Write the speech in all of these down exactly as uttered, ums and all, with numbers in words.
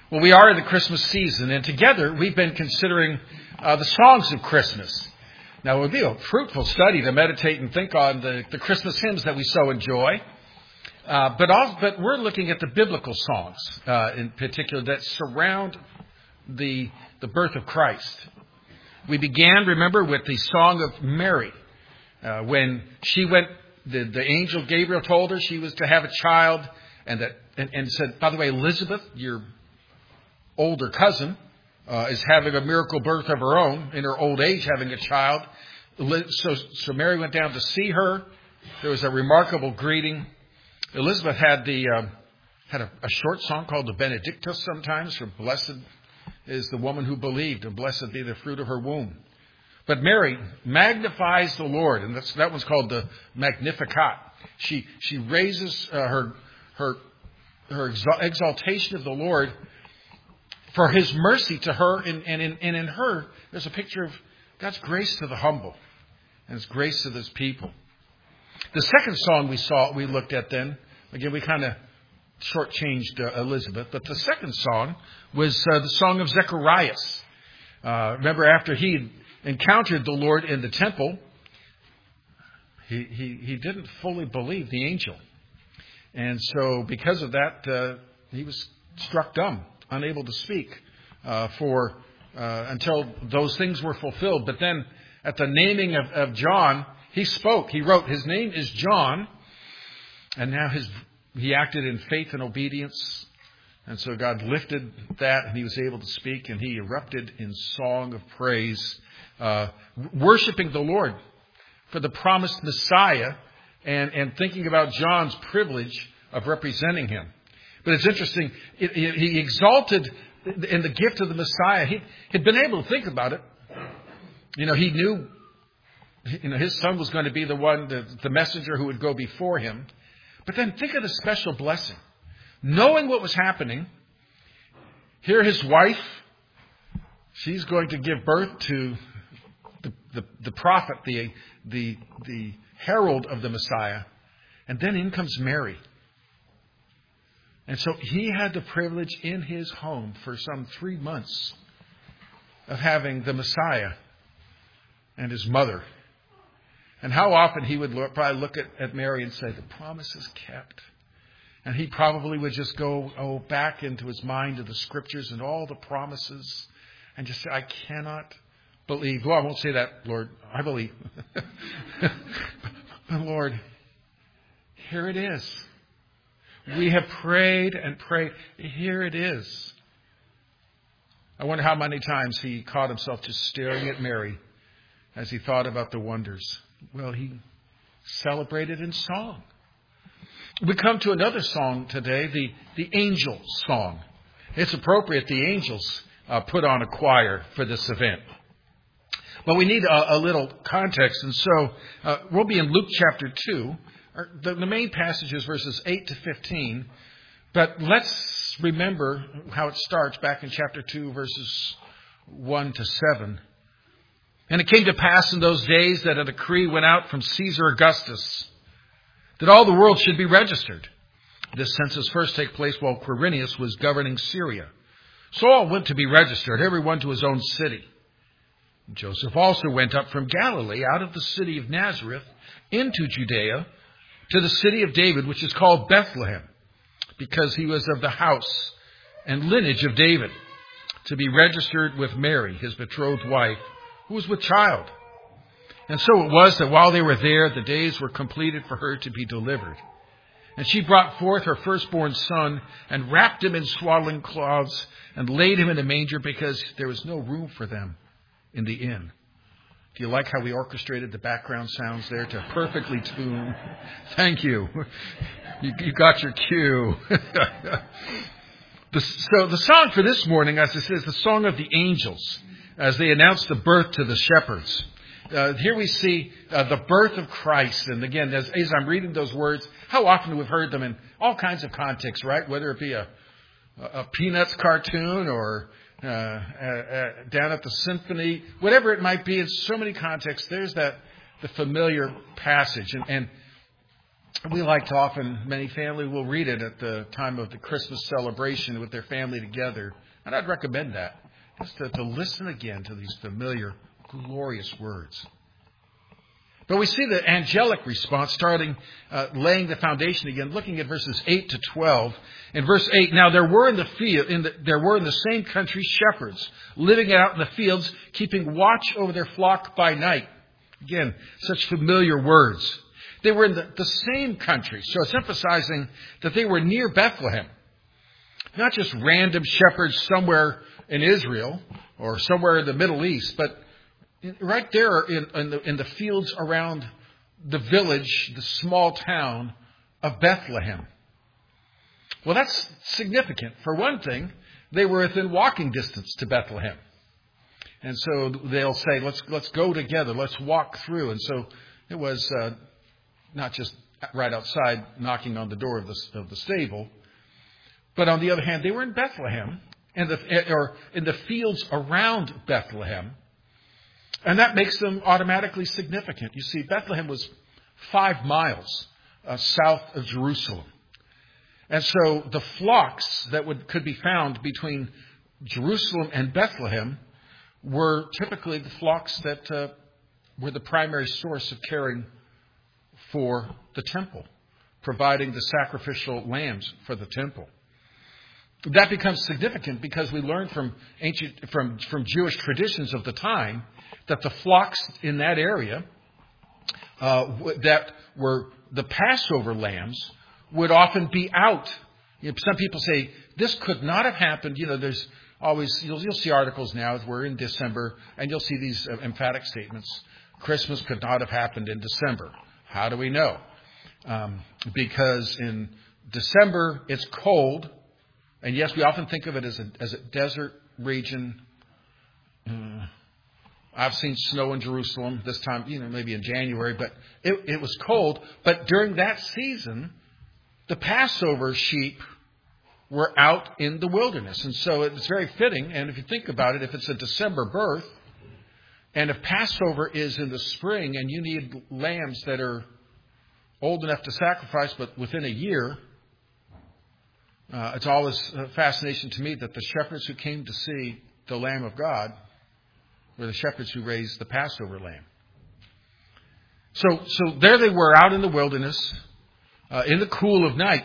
Well, we are in the Christmas season, and together we've been considering uh, the songs of Christmas. Now, it would be a fruitful study to meditate and think on the, the Christmas hymns that we so enjoy. Uh, but, also, but we're looking at the biblical songs, uh, in particular, that surround the, the birth of Christ. We began, remember, with the song of Mary. Uh, when she went, the, the angel Gabriel told her she was to have a child, and, that, and, and said, by the way, Elizabeth, your older cousin, uh, is having a miracle birth of her own, in her old age having a child. So, so Mary went down to see her. There was a remarkable greeting. Elizabeth had the uh, had a, a short song called the Benedictus sometimes, for blessed is the woman who believed, and blessed be the fruit of her womb. But Mary magnifies the Lord, and that's, that one's called the Magnificat. She she raises uh, her her her exaltation of the Lord for His mercy to her, and, and, in, and in her there's a picture of God's grace to the humble and His grace to His people. The second song we saw, we looked at then, again we kind of shortchanged uh, Elizabeth, but the second song was uh, the song of Zacharias. Uh, remember, after he encountered the Lord in the temple, he, he, he didn't fully believe the angel. And so because of that, uh, he was struck dumb, unable to speak uh, for uh, until those things were fulfilled. But then at the naming of, of John, he spoke. He wrote, his name is John. And now his he acted in faith and obedience. And so God lifted that, and he was able to speak, and he erupted in song of praise, uh, worshiping the Lord for the promised Messiah, and, and thinking about John's privilege of representing him. But it's interesting, it, it, he exalted in the gift of the Messiah. He had been able to think about it. You know, he knew you know, his son was going to be the one, the, the messenger who would go before him. But then think of the special blessing. Knowing what was happening, here his wife, she's going to give birth to the, the, the prophet, the, the, the herald of the Messiah. And then in comes Mary. And so he had the privilege in his home for some three months of having the Messiah and his mother. And how often he would look, probably look at, at Mary and say, the promise is kept. And he probably would just go oh, back into his mind to the scriptures and all the promises and just say, I cannot believe. Well, I won't say that, Lord. I believe. But Lord, here it is. We have prayed and prayed. Here it is. I wonder how many times he caught himself just staring at Mary as he thought about the wonders. Well, he celebrated in song. We come to another song today, the, the angel song. It's appropriate the angels uh, put on a choir for this event. But we need a, a little context, and so uh, we'll be in Luke chapter two. The, the main passage is verses eight to fifteen, but let's remember how it starts back in chapter two, verses one to seven. And it came to pass in those days that a decree went out from Caesar Augustus that all the world should be registered. This census first took place while Quirinius was governing Syria. So all went to be registered, everyone to his own city. Joseph also went up from Galilee, out of the city of Nazareth, into Judea, to the city of David, which is called Bethlehem, because he was of the house and lineage of David, to be registered with Mary, his betrothed wife, who was with child. And so it was that while they were there, the days were completed for her to be delivered. And she brought forth her firstborn son and wrapped him in swaddling cloths and laid him in a manger because there was no room for them in the inn. Do you like how we orchestrated the background sounds there to perfectly tune? Thank you. You, you got your cue. the, so the song for this morning, as it says, the song of the angels, as they announce the birth to the shepherds. Uh, here we see uh, the birth of Christ. And again, as, as I'm reading those words, how often we've heard them in all kinds of contexts, right? Whether it be a, a Peanuts cartoon or uh, uh, uh, down at the symphony, whatever it might be, in so many contexts, there's that the familiar passage. And, and we like to often, many family will read it at the time of the Christmas celebration with their family together. And I'd recommend that, just to, to listen again to these familiar, glorious words. But we see the angelic response starting, uh, laying the foundation again, looking at verses eight to twelve. In verse eight, now there were in the field, in the, there were in the same country shepherds living out in the fields, keeping watch over their flock by night. Again, such familiar words. They were in the, the same country, so it's emphasizing that they were near Bethlehem. Not just random shepherds somewhere in Israel or somewhere in the Middle East, but right there in, in, the, in the fields around the village, the small town of Bethlehem. Well, that's significant. For one thing, they were within walking distance to Bethlehem. And so they'll say, let's let's go together, let's walk through. And so it was uh, not just right outside knocking on the door of the, of the stable, but on the other hand, they were in Bethlehem, and the, or in the fields around Bethlehem. And that makes them automatically significant. You see, Bethlehem was five miles uh, south of Jerusalem. And so the flocks that would could be found between Jerusalem and Bethlehem were typically the flocks that uh, were the primary source of caring for the temple, providing the sacrificial lambs for the temple. That becomes significant because we learn from ancient, from, from Jewish traditions of the time that the flocks in that area uh, that were the Passover lambs would often be out. You know, some people say this could not have happened. You know, there's always you'll, you'll see articles now as we're in December, and you'll see these uh, emphatic statements. Christmas could not have happened in December. How do we know? Um, because in December it's cold, and yes, we often think of it as a as a desert region. Uh, I've seen snow in Jerusalem this time, you know, maybe in January, but it, it was cold. But during that season, the Passover sheep were out in the wilderness. And so it's very fitting. And if you think about it, if it's a December birth, and if Passover is in the spring and you need lambs that are old enough to sacrifice but within a year, uh, it's always a fascination to me that the shepherds who came to see the Lamb of God were the shepherds who raised the Passover lamb. So, so there they were out in the wilderness, uh, in the cool of night.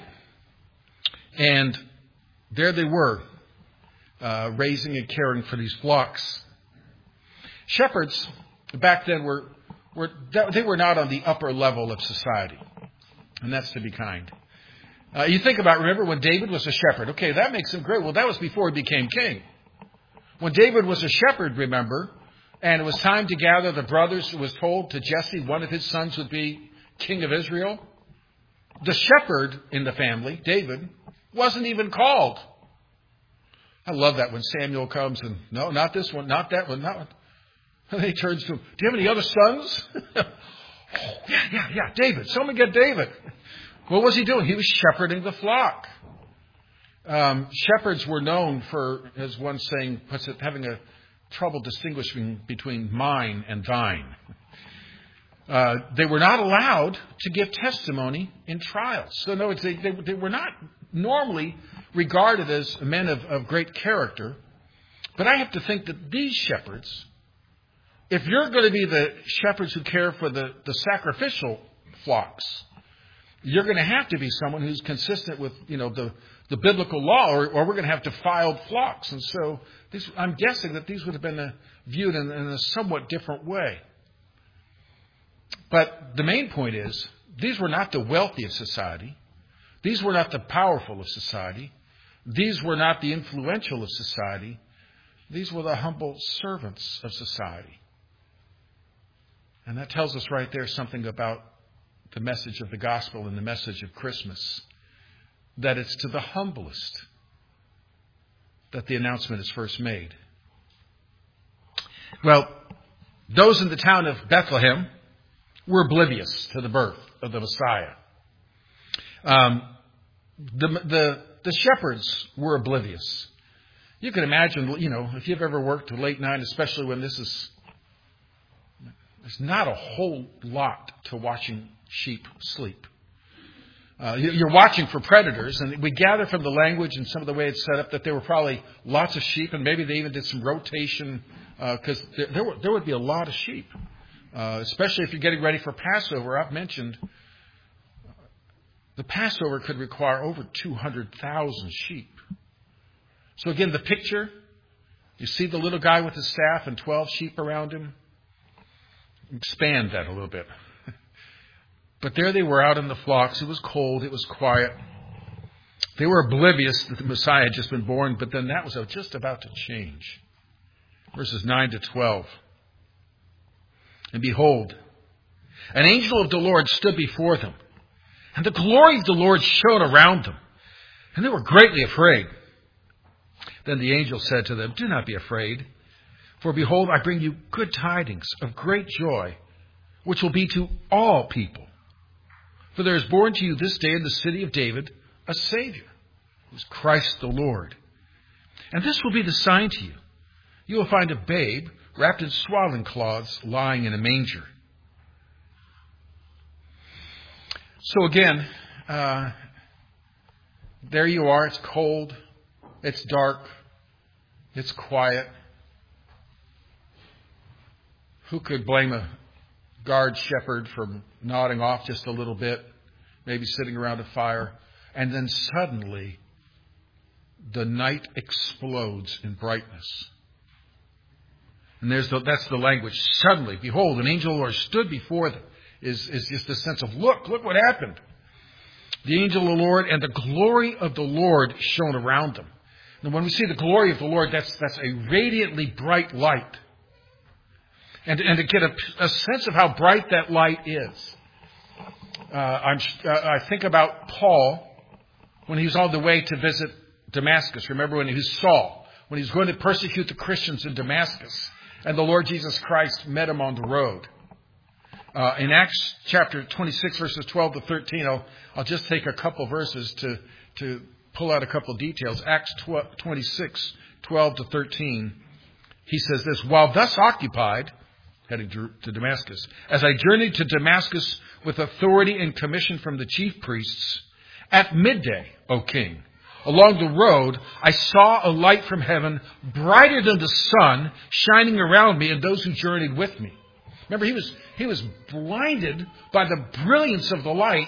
And there they were, uh, raising and caring for these flocks. Shepherds back then were, were, they were not on the upper level of society. And that's to be kind. Uh, you think about, remember when David was a shepherd. Okay, that makes him great. Well, that was before he became king. When David was a shepherd, remember, and it was time to gather the brothers, it was told to Jesse one of his sons would be king of Israel. The shepherd in the family, David, wasn't even called. I love that when Samuel comes and, no, not this one, not that one, not one. And he turns to him, do you have any other sons? oh, yeah, yeah, yeah, David. Someone get David. What was he doing? He was shepherding the flock. Um, shepherds were known for, as one saying puts it, having a trouble distinguishing between mine and thine. Uh, they were not allowed to give testimony in trials. So in other words, they, they, they were not normally regarded as men of, of great character. But I have to think that these shepherds, if you're going to be the shepherds who care for the, the sacrificial flocks, you're going to have to be someone who's consistent with, you know, the, the biblical law, or, or we're going to have defiled flocks. And so these, I'm guessing that these would have been uh, viewed in, in a somewhat different way. But the main point is, these were not the wealthy of society. These were not the powerful of society. These were not the influential of society. These were the humble servants of society. And that tells us right there something about the message of the gospel and the message of Christmas, that it's to the humblest that the announcement is first made. Well, those in the town of Bethlehem were oblivious to the birth of the Messiah. Um, the, the, the shepherds were oblivious. You can imagine, you know, if you've ever worked till late night, especially when this is, there's not a whole lot to watching sheep sleep. Uh, you're watching for predators, and we gather from the language and some of the way it's set up that there were probably lots of sheep, and maybe they even did some rotation, because uh, there, there, there would be a lot of sheep, uh, especially if you're getting ready for Passover. I've mentioned the Passover could require over two hundred thousand sheep. So again, the picture, you see the little guy with his staff and twelve sheep around him. Expand that a little bit. But there they were out in the flocks. It was cold. It was quiet. They were oblivious that the Messiah had just been born, but then that was just about to change. Verses nine to twelve. And behold, an angel of the Lord stood before them, and the glory of the Lord shone around them, and they were greatly afraid. Then the angel said to them, "Do not be afraid, for behold, I bring you good tidings of great joy, which will be to all people. For there is born to you this day in the city of David a Savior, who is Christ the Lord. And this will be the sign to you. You will find a babe wrapped in swaddling cloths lying in a manger." So again, uh, there you are. It's cold. It's dark. It's quiet. Who could blame a guard shepherd for nodding off just a little bit, maybe sitting around a fire, and then suddenly the night explodes in brightness. And there's the, that's the language. Suddenly, behold, an angel of the Lord stood before them. Is, is just a sense of, look, look what happened. The angel of the Lord and the glory of the Lord shone around them. And when we see the glory of the Lord, that's, that's a radiantly bright light. And, and to get a, a sense of how bright that light is, uh, I'm, uh, I think about Paul when he was on the way to visit Damascus. Remember when he was Saul, when he was going to persecute the Christians in Damascus, and the Lord Jesus Christ met him on the road. Uh, in Acts chapter twenty-six, verses twelve to thirteen, I'll, I'll just take a couple verses to, to pull out a couple details. Acts twenty-six, twelve to thirteen, he says this, "While thus occupied," heading to Damascus, "as I journeyed to Damascus with authority and commission from the chief priests, at midday, O king, along the road, I saw a light from heaven, brighter than the sun, shining around me and those who journeyed with me." Remember, he was, he was blinded by the brilliance of the light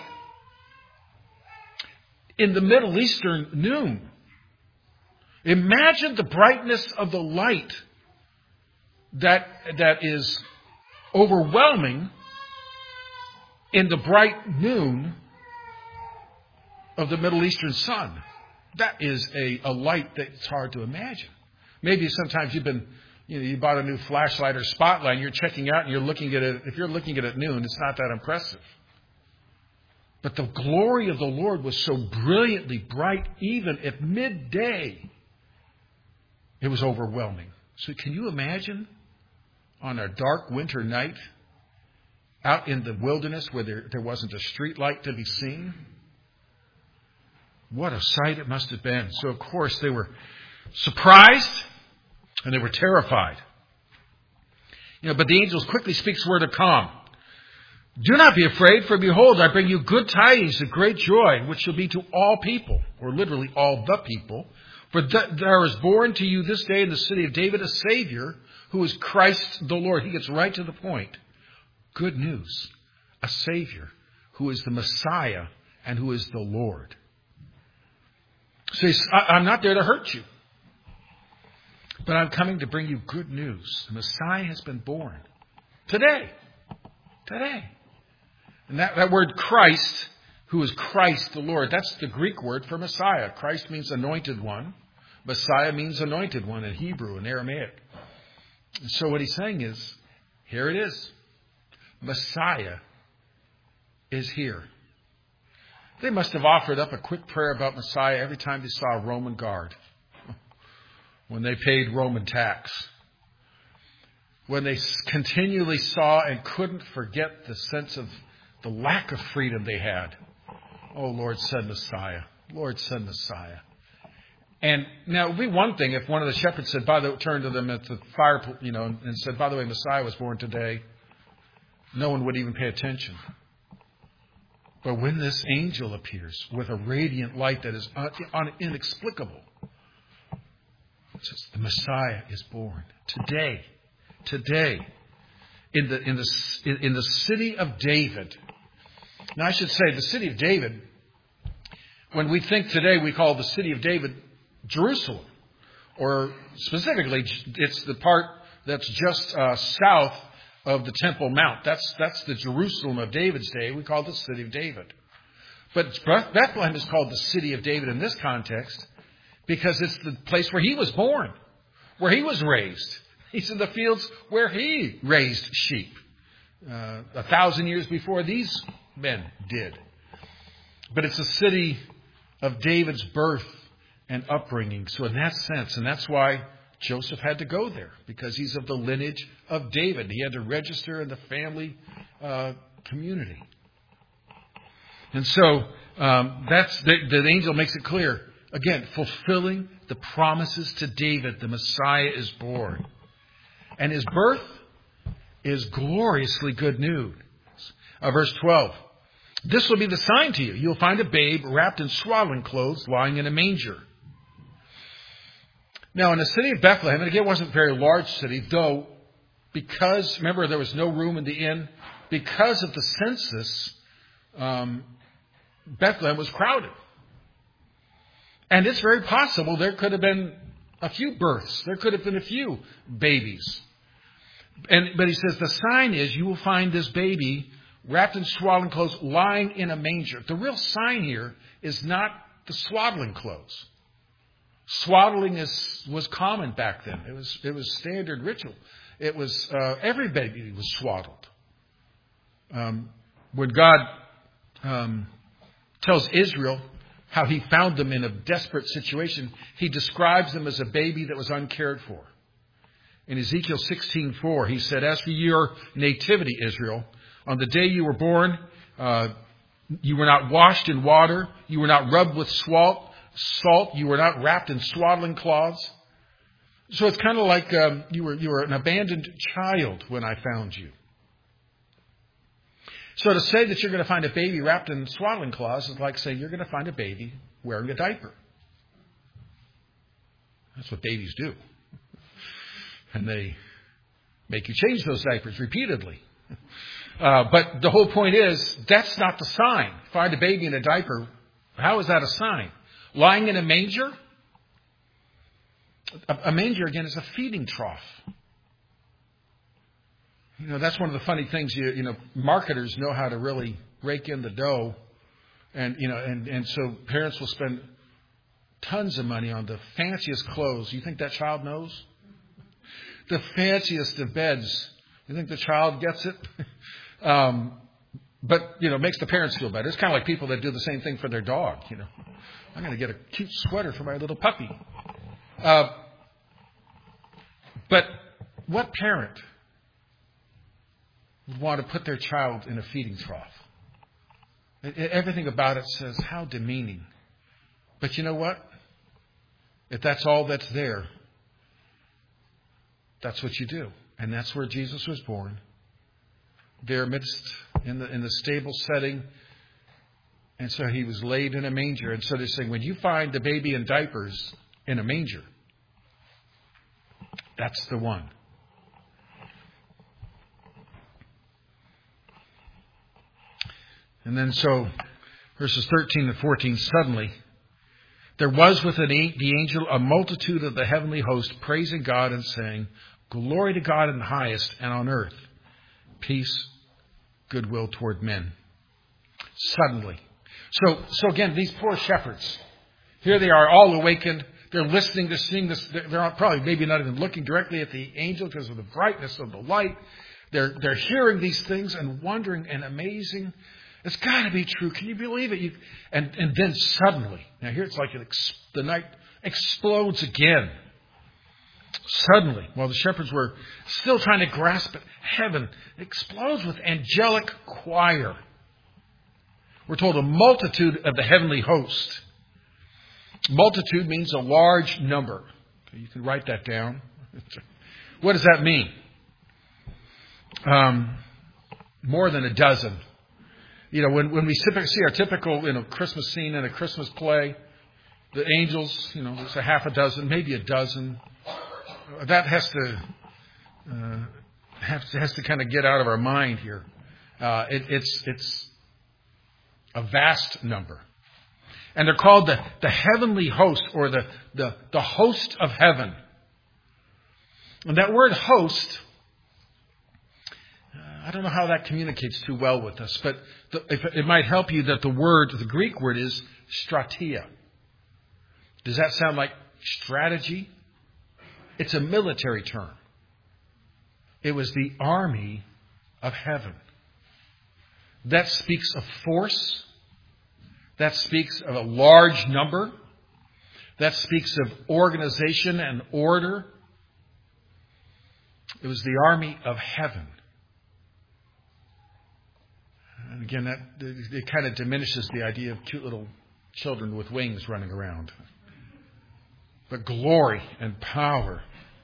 in the Middle Eastern noon. Imagine the brightness of the light that, that is overwhelming in the bright noon of the Middle Eastern sun. That is a, a light that's hard to imagine. Maybe sometimes you've been, you know, you bought a new flashlight or spotlight and you're checking out and you're looking at it. If you're looking at it at noon, it's not that impressive. But the glory of the Lord was so brilliantly bright, even at midday, it was overwhelming. So can you imagine on a dark winter night out in the wilderness where there, there wasn't a street light to be seen? What a sight it must have been. So, of course, they were surprised and they were terrified. You know, but the angel quickly speaks word of calm. "Do not be afraid, for behold, I bring you good tidings of great joy, which shall be to all people," or literally all the people. "For th- there is born to you this day in the city of David a Savior, who is Christ the Lord." He gets right to the point. Good news. A Savior who is the Messiah and who is the Lord. So he's, I'm not there to hurt you, but I'm coming to bring you good news. The Messiah has been born. Today. Today. And that, that word Christ, who is Christ the Lord, that's the Greek word for Messiah. Christ means anointed one. Messiah means anointed one in Hebrew and Aramaic. And so what he's saying is, here it is. Messiah is here. They must have offered up a quick prayer about Messiah every time they saw a Roman guard. When they paid Roman tax. When they continually saw and couldn't forget the sense of the lack of freedom they had. Oh, Lord, send Messiah. Lord, send Messiah. And now it would be one thing if one of the shepherds said, by the turned to them at the fire, you know, and said, "By the way, Messiah was born today." No one would even pay attention. But when this angel appears with a radiant light that is un- un- inexplicable, it says the Messiah is born today. Today, in the in the in the city of David. Now, I should say the city of David. When we think today, we call the city of David Jerusalem, or specifically, it's the part that's just uh, south of the Temple Mount. That's that's the Jerusalem of David's day. We call it the city of David. But Bethlehem is called the city of David in this context because it's the place where he was born, where he was raised. He's in the fields where he raised sheep uh, a thousand years before these men did. But it's a city of David's birth and upbringing. So in that sense, and that's why Joseph had to go there, because he's of the lineage of David. He had to register in the family uh, community. And so um, that's the, the angel makes it clear. Again, fulfilling the promises to David, the Messiah is born. And his birth is gloriously good news. Uh, verse twelve. This will be the sign to you. You'll find a babe wrapped in swaddling clothes lying in a manger. Now, in the city of Bethlehem, and again, it wasn't a very large city, though, because, remember, there was no room in the inn. Because of the census, um, Bethlehem was crowded. And it's very possible there could have been a few births. There could have been a few babies. And but he says, the sign is you will find this baby wrapped in swaddling clothes, lying in a manger. The real sign here is not the swaddling clothes. Swaddling is, was common back then. It was it was standard ritual. It was uh, every baby was swaddled. Um, when God um, tells Israel how He found them in a desperate situation, He describes them as a baby that was uncared for. In Ezekiel sixteen four, He said, "As for your nativity, Israel, on the day you were born, uh, you were not washed in water, you were not rubbed with salt, salt, you were not wrapped in swaddling cloths." So it's kind of like um, you were you were an abandoned child when I found you. So to say that you're going to find a baby wrapped in swaddling cloths is like saying you're going to find a baby wearing a diaper. That's what babies do. And they make you change those diapers repeatedly. Uh, but the whole point is, that's not the sign. Find a baby in a diaper. How is that a sign? Lying in a manger? A, a manger, again, is a feeding trough. You know, that's one of the funny things. You, you know, marketers know how to really rake in the dough. And, you know, and, and so parents will spend tons of money on the fanciest clothes. You think that child knows? The fanciest of beds. You think the child gets it? um, but, you know, it makes the parents feel better. It's kind of like people that do the same thing for their dog, you know. I'm going to get a cute sweater for my little puppy. Uh, but what parent would want to put their child in a feeding trough? It, it, everything about it says, how demeaning. But you know what? If that's all that's there, that's what you do. And that's where Jesus was born. There amidst, in the in the stable setting. And so he was laid in a manger. And so they're saying, when you find the baby in diapers in a manger, that's the one. And then so, verses thirteen and fourteen, suddenly, there was with the angel a multitude of the heavenly host praising God and saying, "Glory to God in the highest, and on earth, peace, goodwill toward men." Suddenly. So, so again, these poor shepherds, here they are all awakened. They're listening, they're seeing this. They're probably maybe not even looking directly at the angel because of the brightness of the light. They're, they're hearing these things and wondering and amazing. It's got to be true. Can you believe it? You, and, and then suddenly, now here it's like it ex, the night explodes again. Suddenly, while the shepherds were still trying to grasp it, heaven explodes with angelic choir. We're told a multitude of the heavenly host. Multitude means a large number. Okay, you can write that down. What does that mean? Um, more than a dozen. You know, when, when we see our typical, you know, Christmas scene in a Christmas play, the angels, you know, there's a half a dozen, maybe a dozen. That has to uh, has, has to kind of get out of our mind here. Uh, it, it's it's a vast number, and they're called the, the heavenly host, or the, the the host of heaven. And that word host, I don't know how that communicates too well with us, but the, if it might help you that the word, the Greek word is strategia. Does that sound like strategy? It's a military term. It was the army of heaven. That speaks of force. That speaks of a large number. That speaks of organization and order. It was the army of heaven. And again, that it kind of diminishes the idea of cute little children with wings running around. But glory and power.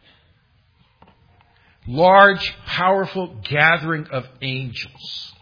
Large, powerful gathering of angels.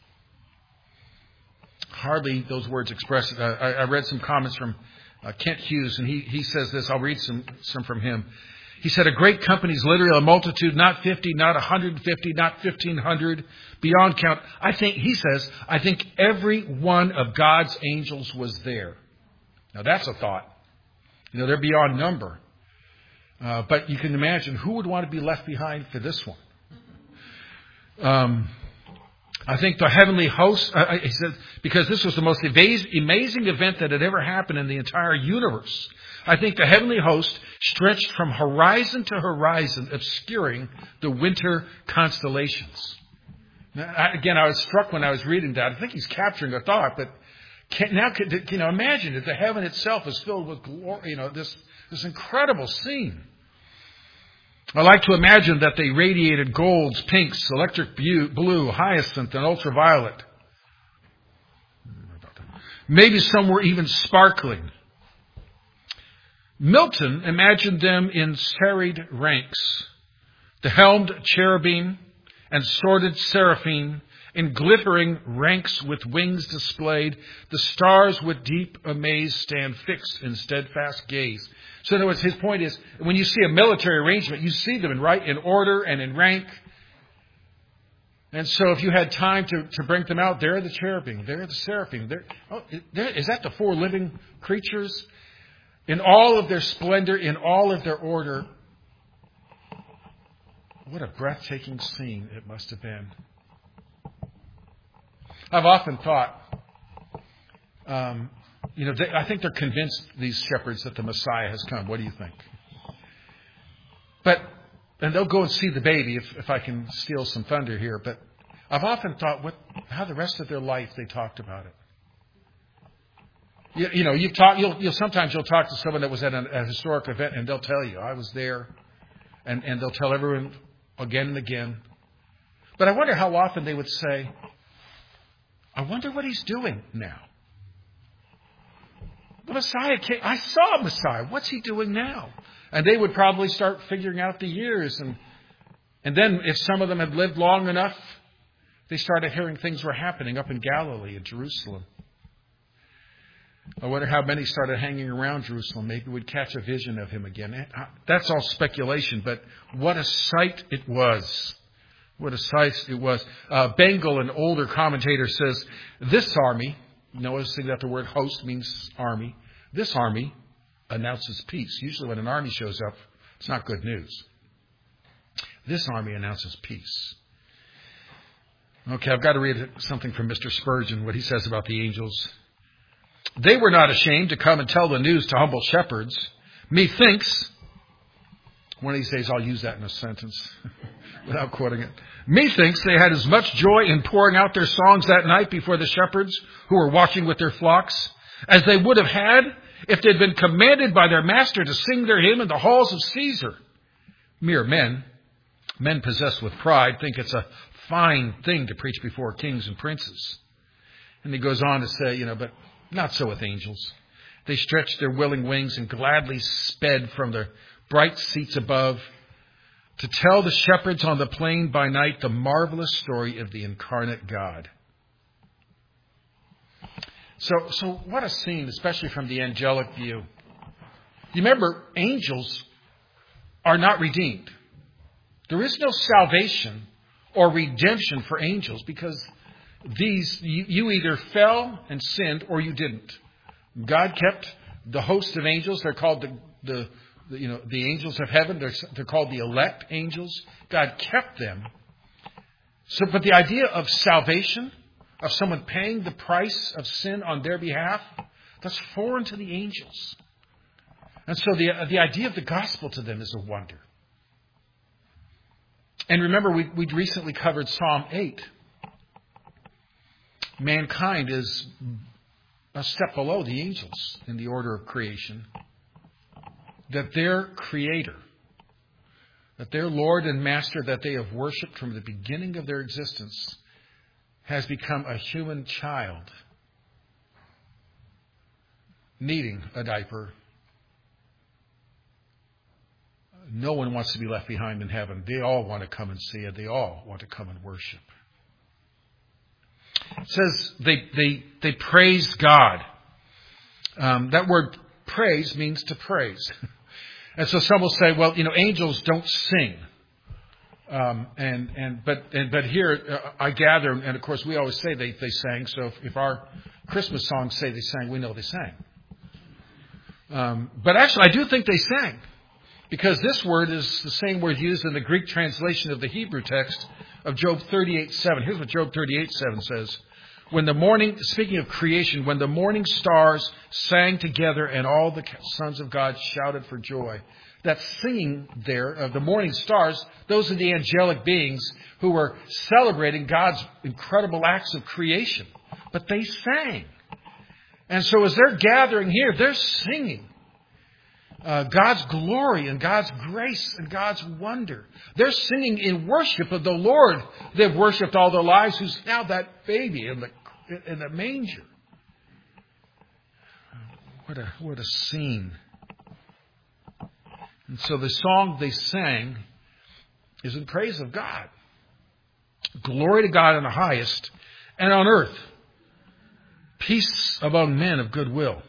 Hardly those words express it. I, I read some comments from uh, Kent Hughes, and he, he says this. I'll read some, some from him. He said, a great company is literally a multitude, not fifty, not one hundred fifty, not fifteen hundred, beyond count. I think, he says, I think every one of God's angels was there. Now that's a thought. You know, they're beyond number. Uh, but you can imagine who would want to be left behind for this one. Um, I think the heavenly host, uh, he said, because this was the most amazing event that had ever happened in the entire universe. I think the heavenly host stretched from horizon to horizon, obscuring the winter constellations. Now, I, again, I was struck when I was reading that. I think he's capturing a thought, but can, now, you know, imagine that the heaven itself is filled with glory. You know, this this incredible scene. I like to imagine that they radiated golds, pinks, electric blue, hyacinth, and ultraviolet. Maybe some were even sparkling. Milton imagined them in serried ranks, the helmed cherubim and sworded seraphim in glittering ranks with wings displayed. The stars with deep amaze stand fixed in steadfast gaze. So in other words, his point is, when you see a military arrangement, you see them in right in order and in rank. And so if you had time to, to bring them out, there are the cherubim, there are the seraphim. There, oh, there, is that the four living creatures? In all of their splendor, in all of their order. What a breathtaking scene it must have been. I've often thought, um, you know, they, I think they're convinced, these shepherds, that the Messiah has come. What do you think? But, and they'll go and see the baby, if, if I can steal some thunder here, but I've often thought what, how the rest of their life they talked about it. You, you know, you've talked. You'll, you'll sometimes you'll talk to someone that was at an, a historic event, and they'll tell you, "I was there," and and they'll tell everyone again and again. But I wonder how often they would say, "I wonder what he's doing now." The Messiah came. I saw Messiah. What's he doing now? And they would probably start figuring out the years, and and then if some of them had lived long enough, they started hearing things were happening up in Galilee and Jerusalem. I wonder how many started hanging around Jerusalem. Maybe we'd catch a vision of him again. That's all speculation, but what a sight it was. What a sight it was. Uh, Bengal, an older commentator, says, this army, noticing that the word host means army, this army announces peace. Usually when an army shows up, it's not good news. This army announces peace. Okay, I've got to read something from Mister Spurgeon, what he says about the angels. They were not ashamed to come and tell the news to humble shepherds. Methinks, one of these days I'll use that in a sentence without quoting it. Methinks they had as much joy in pouring out their songs that night before the shepherds who were watching with their flocks as they would have had if they'd been commanded by their master to sing their hymn in the halls of Caesar. Mere men, men possessed with pride, think it's a fine thing to preach before kings and princes. And he goes on to say, you know, but not so with angels. They stretched their willing wings and gladly sped from their bright seats above to tell the shepherds on the plain by night the marvelous story of the incarnate God. So, so what a scene, especially from the angelic view. You remember, angels are not redeemed. There is no salvation or redemption for angels because these you, you either fell and sinned or you didn't. God kept the host of angels. They're called the, the, the you know the angels of heaven. They're, they're called the elect angels. God kept them. So, but the idea of salvation, of someone paying the price of sin on their behalf, that's foreign to the angels. And so the the idea of the gospel to them is a wonder. And remember, we we recently covered Psalm eight. Mankind is a step below the angels in the order of creation. That their Creator, that their Lord and Master that they have worshipped from the beginning of their existence has become a human child needing a diaper. No one wants to be left behind in heaven. They all want to come and see it. They all want to come and worship. It says they they they praised God. Um, that word praise means to praise. And so some will say, well, you know, angels don't sing. Um, and and but and but here uh, I gather, and of course we always say they they sang. So if, if our Christmas songs say they sang, we know they sang. Um, but actually, I do think they sang, because this word is the same word used in the Greek translation of the Hebrew text of Job thirty-eight seven. Here's what Job thirty-eight seven says. When the morning, speaking of creation, when the morning stars sang together and all the sons of God shouted for joy. That singing there of the morning stars, those are the angelic beings who were celebrating God's incredible acts of creation. But they sang. And so as they're gathering here, they're singing uh, God's glory and God's grace and God's wonder. They're singing in worship of the Lord they've worshipped all their lives, who's now that baby in the in the manger. What a what a scene. And so the song they sang is in praise of God. Glory to God in the highest, and on earth, peace among men of good will.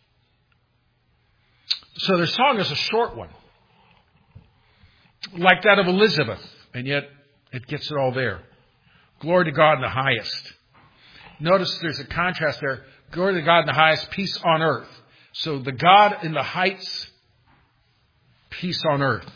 So their song is a short one, like that of Elizabeth, and yet it gets it all there. Glory to God in the highest. Notice there's a contrast there. Glory to God in the highest, peace on earth. So the God in the heights, peace on earth.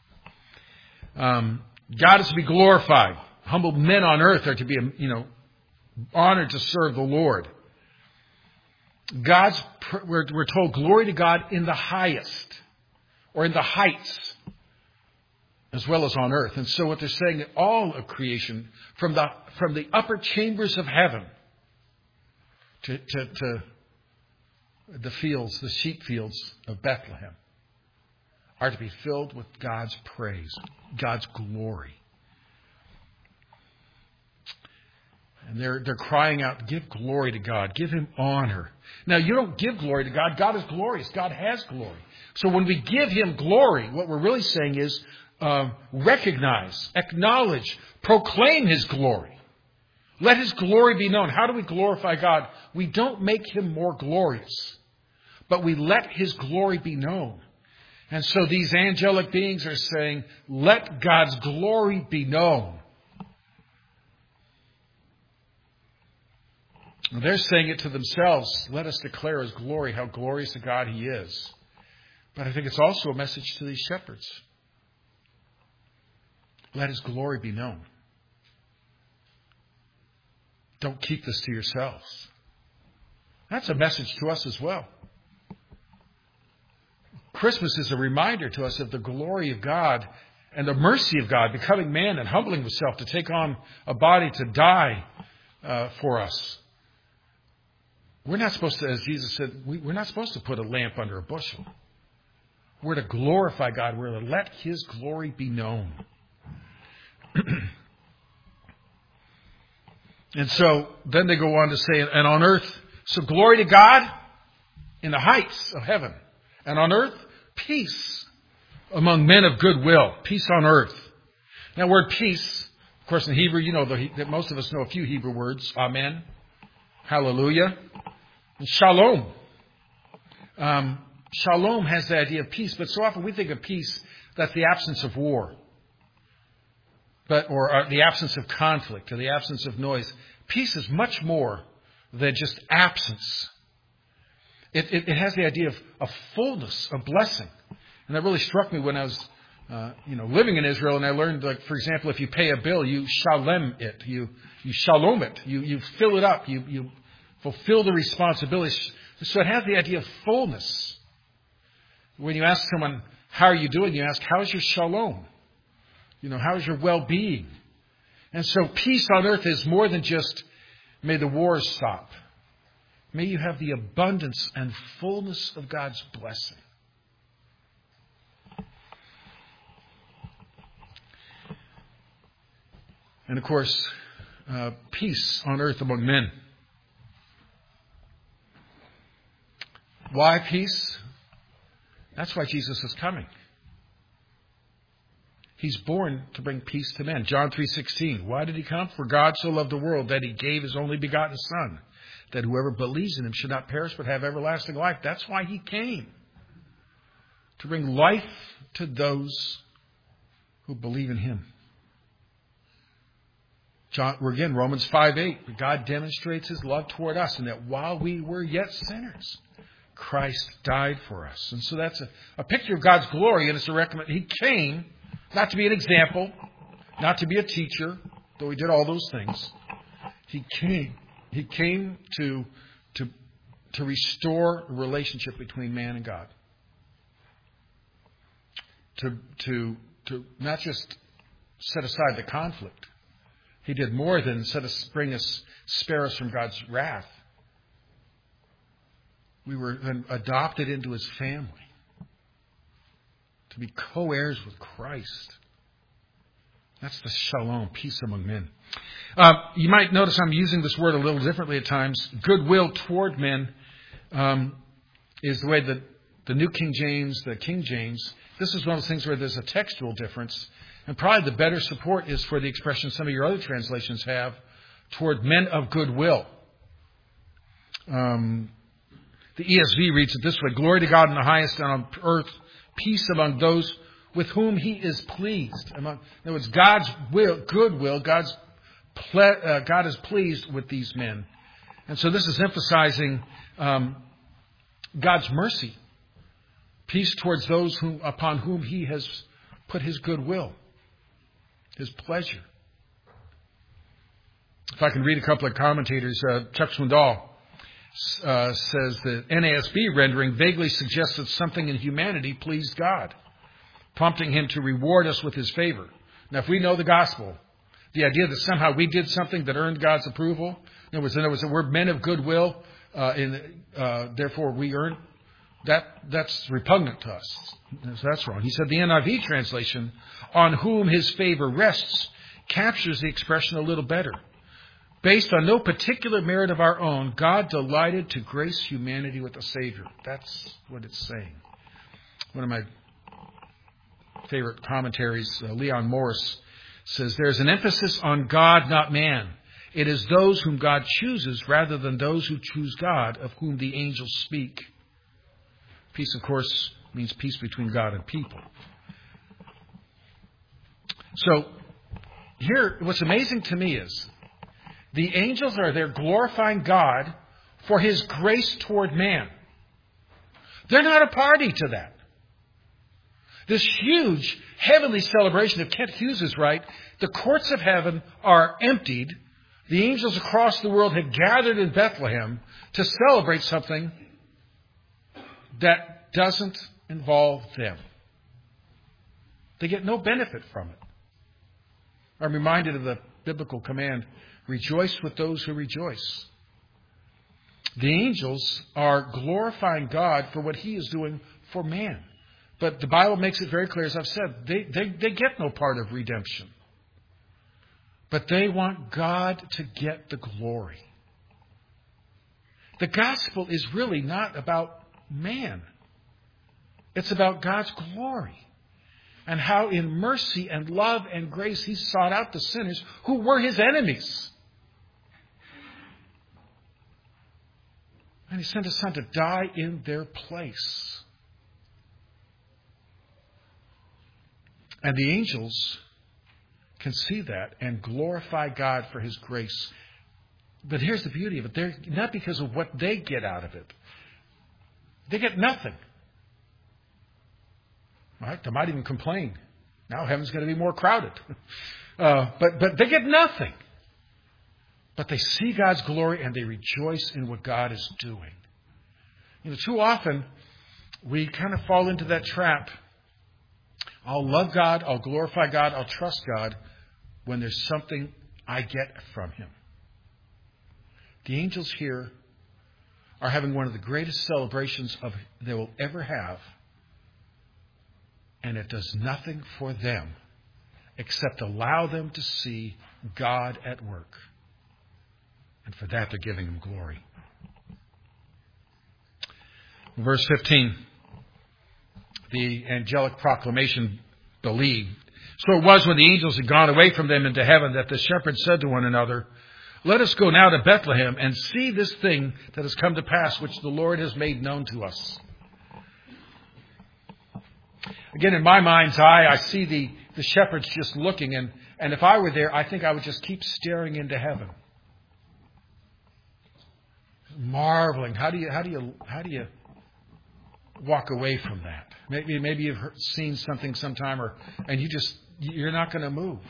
Um, God is to be glorified. Humble men on earth are to be, you know, honored to serve the Lord. God's, we're, we're told, glory to God in the highest, or in the heights, as well as on earth. And so what they're saying, all of creation, from the from the upper chambers of heaven to, to, to the fields, the sheep fields of Bethlehem, are to be filled with God's praise, God's glory. And they're they're crying out, give glory to God, give Him honor. Now, you don't give glory to God. God is glorious. God has glory. So when we give Him glory, what we're really saying is uh, recognize, acknowledge, proclaim His glory. Let His glory be known. How do we glorify God? We don't make Him more glorious, but we let His glory be known. And so these angelic beings are saying, let God's glory be known. And they're saying it to themselves. Let us declare His glory, how glorious a God He is. But I think it's also a message to these shepherds. Let His glory be known. Don't keep this to yourselves. That's a message to us as well. Christmas is a reminder to us of the glory of God and the mercy of God, becoming man and humbling Himself to take on a body to die uh, for us. We're not supposed to, as Jesus said, we, we're not supposed to put a lamp under a bushel. We're to glorify God. We're to let His glory be known. And so then they go on to say, and on earth, so glory to God in the heights of heaven. And on earth, peace among men of good will. Peace on earth. Now, word peace, of course, in Hebrew, you know, the, most of us know a few Hebrew words. Amen. Hallelujah. And shalom. Um, shalom has the idea of peace, but so often we think of peace, that's the absence of war, but or uh, the absence of conflict or the absence of noise. Peace is much more than just absence. It, it, it has the idea of, of fullness, of blessing. And that really struck me when I was uh, you know, living in Israel, and I learned, like, for example, if you pay a bill, you shalem it. You you shalom it. You, you fill it up. You, you fulfill the responsibilities. So it has the idea of fullness. When you ask someone, how are you doing? You ask, how's your shalom? You know, how's your well-being? And so peace on earth is more than just, may the wars stop. May you have the abundance and fullness of God's blessing. And of course, uh, peace on earth among men. Why peace? That's why Jesus is coming. He's born to bring peace to men. John three sixteen. Why did he come? For God so loved the world that he gave his only begotten Son, that whoever believes in him should not perish but have everlasting life. That's why he came. To bring life to those who believe in him. John, again, Romans five eight. God demonstrates his love toward us, and that while we were yet sinners, Christ died for us. And so that's a, a picture of God's glory, and it's a recommend. He came not to be an example, not to be a teacher, though he did all those things. He came. He came to to to restore a relationship between man and God. To to to not just set aside the conflict. He did more than set us, bring us, spare us from God's wrath. We were then adopted into his family to be co-heirs with Christ. That's the shalom, peace among men. Uh, you might notice I'm using this word a little differently at times. Goodwill toward men um, is the way that the New King James, the King James, this is one of those things where there's a textual difference. And probably the better support is for the expression some of your other translations have, toward men of goodwill. Um, the E S V reads it this way: Glory to God in the highest, and on earth peace among those with whom he is pleased. Among, in other words, God's will, goodwill, God's ple- uh, God is pleased with these men. And so this is emphasizing um, God's mercy. Peace towards those whom, upon whom he has put his goodwill, his pleasure. If I can read a couple of commentators, uh, Chuck Swindoll uh, says the N A S B rendering vaguely suggests that something in humanity pleased God, prompting him to reward us with his favor. Now, if we know the gospel, the idea that somehow we did something that earned God's approval, in other words, in other words that we're men of goodwill, uh, and uh, therefore we earn, that that's repugnant to us. So that's wrong. He said the N I V translation, on whom his favor rests, captures the expression a little better. Based on no particular merit of our own, God delighted to grace humanity with a Savior. That's what it's saying. One of my favorite commentaries, uh, Leon Morris, says there's an emphasis on God, not man. It is those whom God chooses rather than those who choose God, of whom the angels speak. Peace, of course, means peace between God and people. So, here, what's amazing to me is the angels are there glorifying God for his grace toward man. They're not a party to that. This huge heavenly celebration, if Kent Hughes is right, the courts of heaven are emptied. The angels across the world have gathered in Bethlehem to celebrate something that doesn't involve them. They get no benefit from it. I'm reminded of the biblical command, rejoice with those who rejoice. The angels are glorifying God for what he is doing for man. But the Bible makes it very clear, as I've said, they, they, they get no part of redemption. But they want God to get the glory. The gospel is really not about man. It's about God's glory and how in mercy and love and grace he sought out the sinners who were his enemies. And he sent his Son to die in their place. And the angels can see that and glorify God for his grace. But here's the beauty of it. They're not because of what they get out of it. They get nothing. Right? They might even complain. Now heaven's going to be more crowded. Uh, but, but they get nothing. But they see God's glory and they rejoice in what God is doing. You know, too often we kind of fall into that trap. I'll love God, I'll glorify God, I'll trust God when there's something I get from him. The angels here are having one of the greatest celebrations of they will ever have. And it does nothing for them except allow them to see God at work. And for that, they're giving him glory. Verse fifteen, the angelic proclamation believed. So it was when the angels had gone away from them into heaven that the shepherds said to one another, "Let us go now to Bethlehem and see this thing that has come to pass, which the Lord has made known to us." Again, in my mind's eye, I see the, the shepherds just looking. And, and if I were there, I think I would just keep staring into heaven. Marveling. How do you, how do you, how do you walk away from that? Maybe, maybe you've heard, seen something sometime or, and you just, you're not going to move.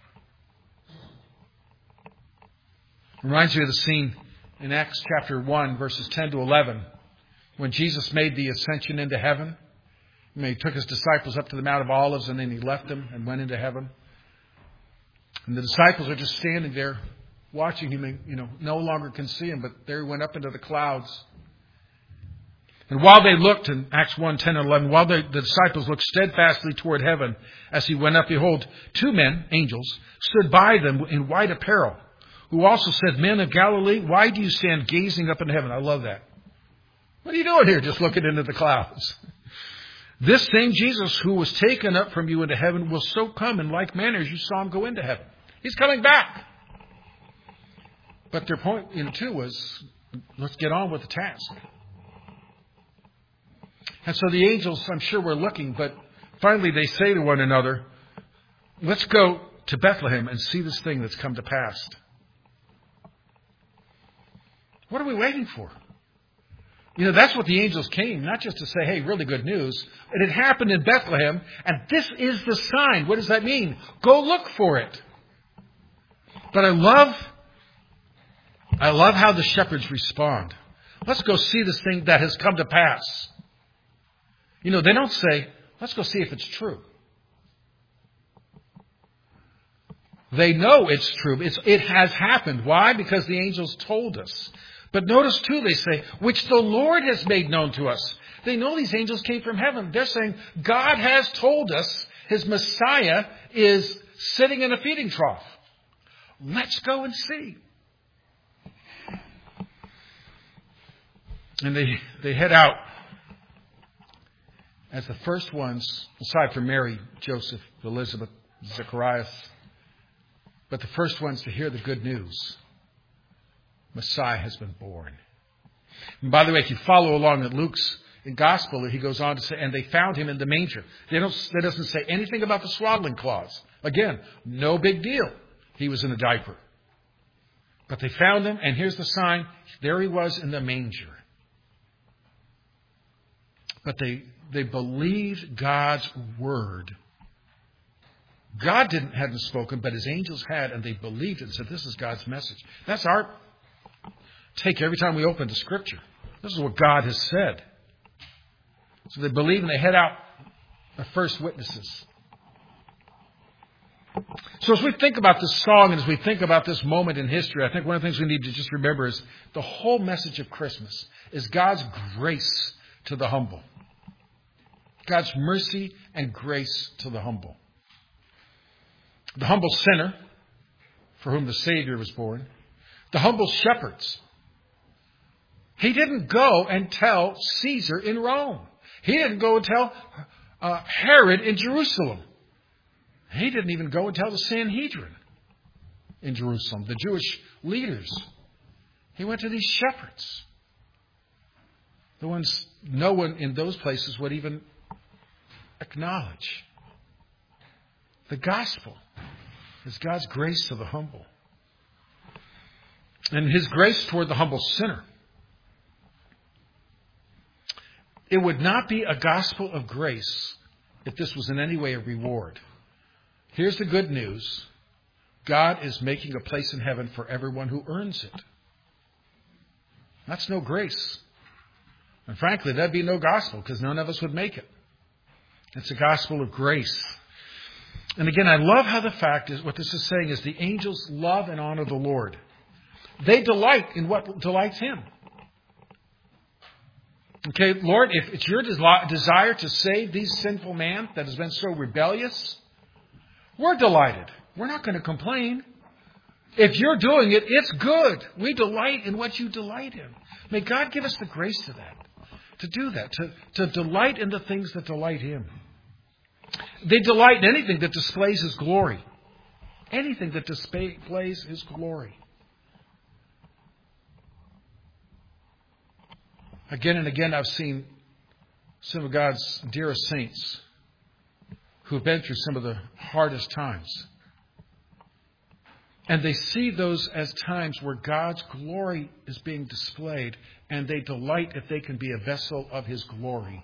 Reminds me of the scene in Acts chapter one, verses ten to eleven, when Jesus made the ascension into heaven. He took his disciples up to the Mount of Olives and then he left them and went into heaven. And the disciples are just standing there watching him and, you know, no longer can see him, but there he went up into the clouds. And while they looked in Acts one, ten and eleven, while the, the disciples looked steadfastly toward heaven as he went up, behold, two men, angels, stood by them in white apparel, who also said, "Men of Galilee, why do you stand gazing up into heaven?" I love that. What are you doing here just looking into the clouds? "This same Jesus who was taken up from you into heaven will so come in like manner as you saw him go into heaven." He's coming back. But their point, you know, too, was let's get on with the task. And so the angels, I'm sure, were looking, but finally they say to one another, "Let's go to Bethlehem and see this thing that's come to pass." What are we waiting for? You know, that's what the angels came, not just to say, hey, really good news. It had happened in Bethlehem, and this is the sign. What does that mean? Go look for it. But I love, I love how the shepherds respond. Let's go see this thing that has come to pass. You know, they don't say, let's go see if it's true. They know it's true. It's, it has happened. Why? Because the angels told us. But notice, too, they say, which the Lord has made known to us. They know these angels came from heaven. They're saying, God has told us his Messiah is sitting in a feeding trough. Let's go and see. And they, they head out as the first ones, aside from Mary, Joseph, Elizabeth, Zacharias, but the first ones to hear the good news. Messiah has been born. And by the way, if you follow along in Luke's gospel, he goes on to say, and they found him in the manger. They don't, that doesn't say anything about the swaddling cloths. Again, no big deal. He was in a diaper. But they found him, and here's the sign. There he was in the manger. But they, they believed God's word. God didn't hadn't spoken, but his angels had, and they believed it and said, this is God's message. That's our take every time we open the Scripture. This is what God has said. So they believe and they head out, the first witnesses. So as we think about this song and as we think about this moment in history, I think one of the things we need to just remember is the whole message of Christmas is God's grace to the humble. God's mercy and grace to the humble. The humble sinner for whom the Savior was born. The humble shepherds. He didn't go and tell Caesar in Rome. He didn't go and tell uh, Herod in Jerusalem. He didn't even go and tell the Sanhedrin in Jerusalem, the Jewish leaders. He went to these shepherds. The ones no one in those places would even acknowledge. The gospel is God's grace to the humble. And His grace toward the humble sinner. It would not be a gospel of grace if this was in any way a reward. Here's the good news. God is making a place in heaven for everyone who earns it. That's no grace. And frankly, that'd be no gospel because none of us would make it. It's a gospel of grace. And again, I love how the fact is, what this is saying is the angels love and honor the Lord. They delight in what delights Him. Okay, Lord, if it's your desire to save these sinful man that has been so rebellious, we're delighted. We're not going to complain. If you're doing it, it's good. We delight in what you delight in. May God give us the grace to that, to do that, to, to delight in the things that delight Him. They delight in anything that displays His glory. Anything that displays His glory. Again and again, I've seen some of God's dearest saints who have been through some of the hardest times. And they see those as times where God's glory is being displayed, and they delight if they can be a vessel of His glory,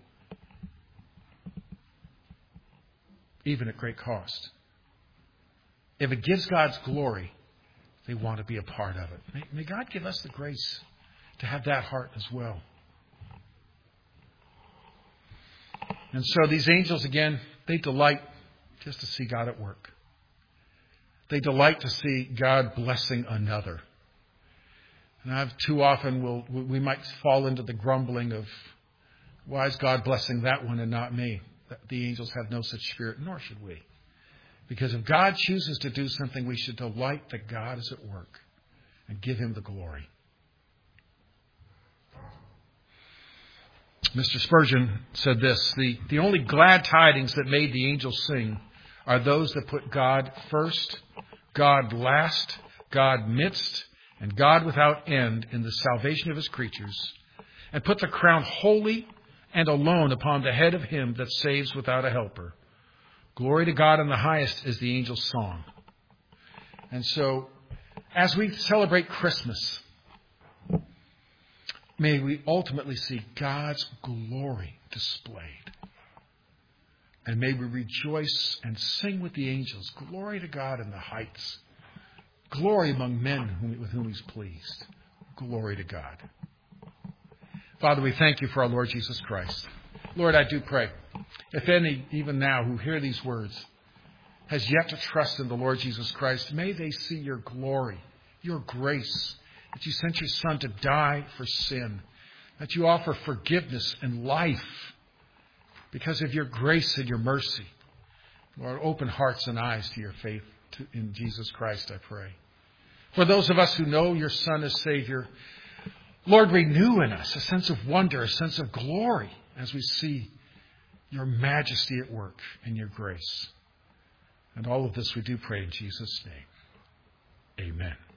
even at great cost. If it gives God's glory, they want to be a part of it. May, may God give us the grace to have that heart as well. And so these angels, again, they delight just to see God at work. They delight to see God blessing another. And I've too often will we might fall into the grumbling of, why is God blessing that one and not me? The angels have no such spirit, nor should we. Because if God chooses to do something, we should delight that God is at work and give Him the glory. Mister Spurgeon said this, the, the only glad tidings that made the angels sing are those that put God first, God last, God midst, and God without end in the salvation of His creatures, and put the crown wholly and alone upon the head of Him that saves without a helper. Glory to God in the highest is the angel's song. And so, as we celebrate Christmas, may we ultimately see God's glory displayed. And may we rejoice and sing with the angels, glory to God in the heights. Glory among men whom, with whom He's pleased. Glory to God. Father, we thank You for our Lord Jesus Christ. Lord, I do pray, if any, even now, who hear these words, has yet to trust in the Lord Jesus Christ, may they see Your glory, Your grace, that You sent Your Son to die for sin, that You offer forgiveness and life because of Your grace and Your mercy. Lord, open hearts and eyes to Your faith to, in Jesus Christ, I pray. For those of us who know Your Son as Savior, Lord, renew in us a sense of wonder, a sense of glory as we see Your majesty at work and Your grace. And all of this we do pray in Jesus' name. Amen.